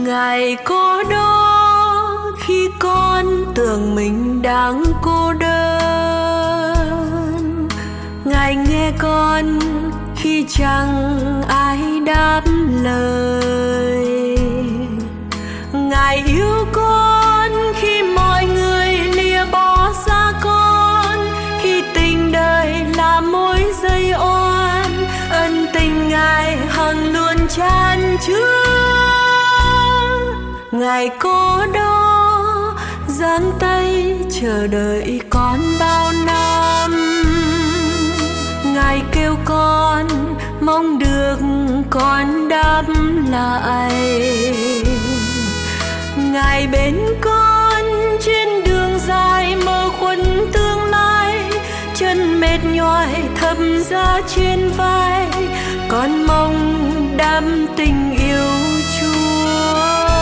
Ngài có đó khi con tưởng mình đang cô đơn. Ngài nghe con khi chẳng ai đáp lời. Ngài yêu con khi mọi người lìa bỏ xa con, khi tình đời là mối dây oan. Ân tình Ngài hằng luôn chan chứa. Ngài có đó giang tay chờ đợi con bao năm. Ngài kêu con mong được con đáp lại. Ngài bên con trên đường dài mơ khuất tương lai. Chân mệt nhoài thập giá trên vai, con mong đắm tình yêu Chúa.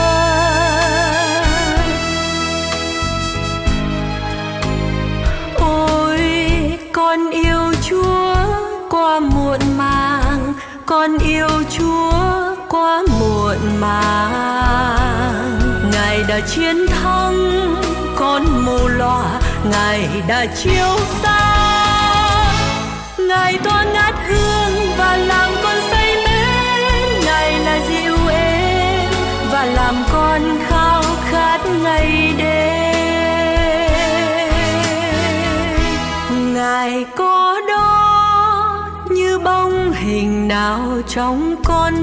Ôi con yêu Chúa qua muộn màng, con yêu Chúa qua muộn màng. Ngài đã chiến thắng con mù lòa, Ngài đã chiếu sáng. Ngài tỏa ngát hương và làm con say mến. Ngài là dịu êm và làm con khao khát ngày đêm. Ngài có đó như bóng hình nào trong con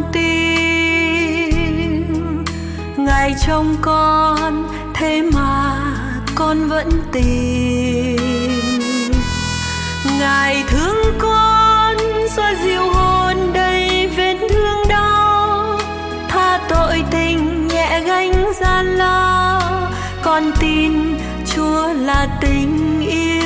tim. Ngài trông con thế mà con vẫn tìm. Ngài thương con xoa dịu hồn đầy vết thương đau, tha tội tình nhẹ gánh gian lao. Con tin Chúa là tình yêu.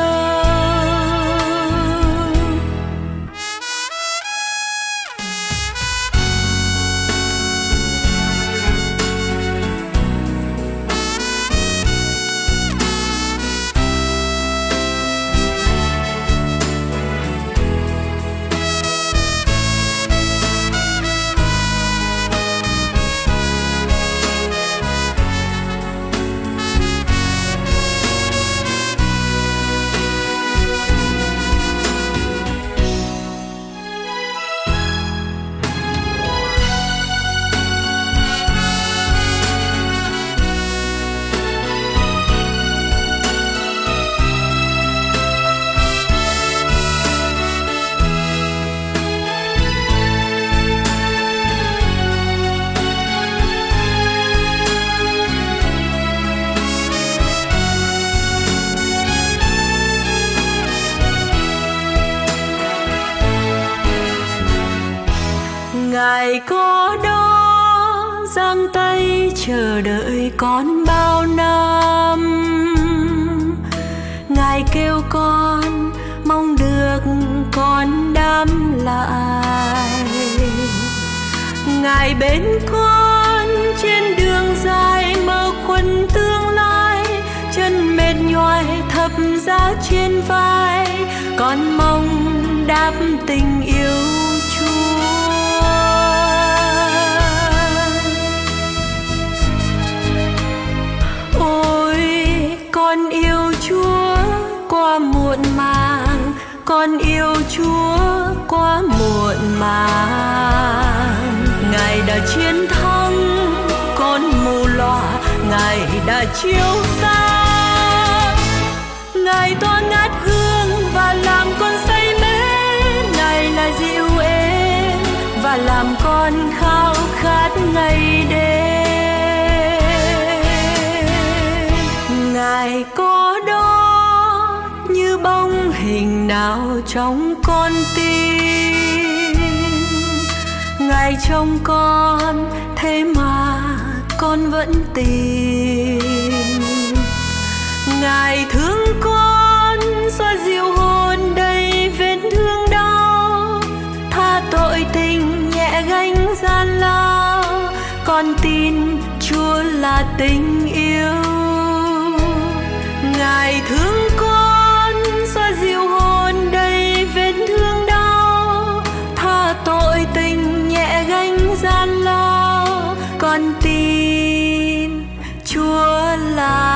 Ngài có đó giang tay chờ đợi con bao năm. Ngài kêu con mong được con đáp lại. Ngài bên con trên đường dài mơ khuất tương lai. Chân mệt nhoài thập giá trên vai, con mong đáp tình yêu Chúa. Con yêu Chúa qua muộn màng, con yêu Chúa qua muộn màng. Ngài đã chiến thắng con mù lòa, Ngài đã chiếu sáng. Ngài tỏa ngát hương và làm con say mến. Ngài là dịu êm và làm con khao khát ngày đêm. Ngài có đó như bóng hình nào trong con tim. Ngài trông con thế mà con vẫn tìm. Ngài thương con xoa dịu hồn đầy vết thương đau, tha tội tình nhẹ gánh gian lao. Con tin Chúa là tình yêu. Ngài thương con xoa dịu hồn đầy vết thương đau, tha tội tình nhẹ gánh gian lao. Con tin là